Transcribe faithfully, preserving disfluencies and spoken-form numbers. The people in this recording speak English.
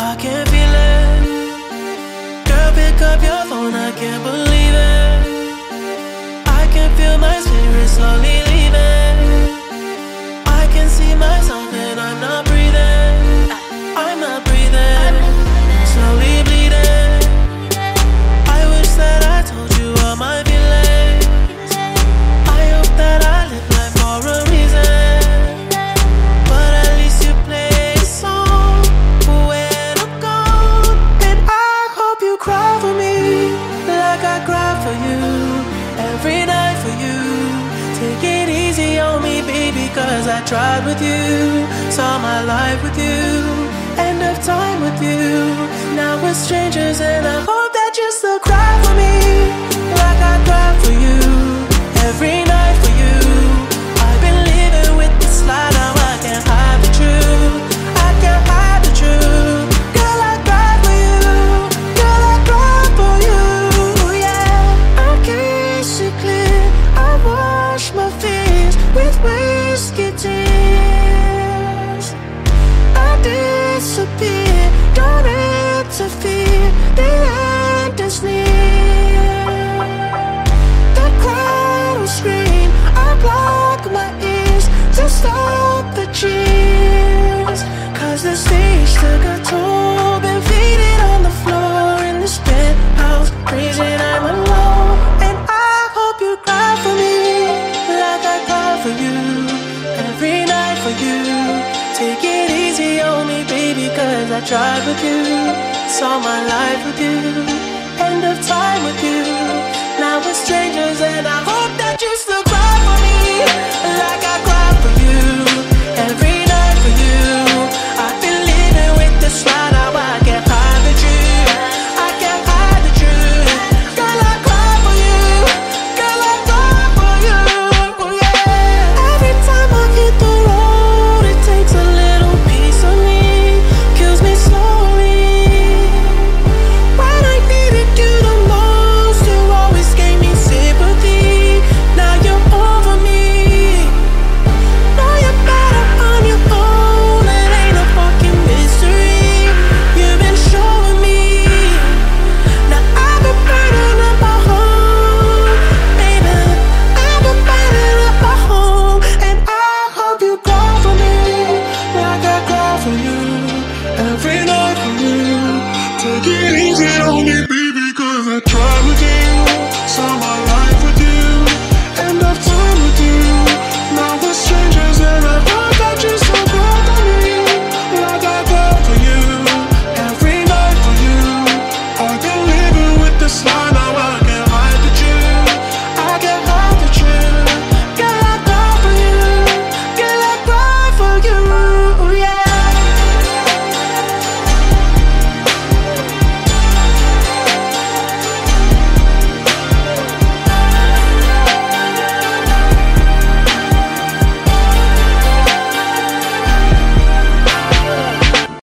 I can feel it. Girl, pick up your phone, I can't believe it. I can feel my spirit slowly leaving. I can see myself and I'm not breathing. I'm not breathing, slowly bleeding. I wish that I told you all my feelings. I hope that I live life for a reason. But at least you play a song when I'm gone. And I hope you cry for me like I cry for you every night for you. Take it easy on me, baby, cause I tried with you. Saw my life with you, end of time with you. Now we're strangers and I hope that you still cry for me like I cry for you every night for you. I've been living with this lie, now I can't hide the truth. I can't hide the truth. Girl, I cry for you. Girl, I cry for you, yeah. I can't see clear. I wash my face with whiskey tears. I disappear, don't interfere. The end is near. The crowd will scream, I block my ears to stop the cheers. Cause the stage took a toll, been faded on the floor in this penthouse, reason I'm alone. And I hope you cry for me like I cry for you every night for you. Take it easy on me, baby, cause I tried with you. Saw my life with you, end of time with you. Now we're strangers and I hope that you still cry for me like I cry for you every night for you. I've been living with this lie, now I can't hide the truth. I can't hide the truth. Girl, I cry for you. Girl, I cry for you, yeah. Every time I hit the road, it takes a little piece of me, kills me slowly. When I needed you the most, you always gave me sympathy. Now you're over me. Know you're better on your own, it ain't a fucking mystery. You've been showing me. Now I've been burning up my home, baby. I've been burning up my home. And I hope you cry for me like I cry for you every night for you. Take it easy on me, baby.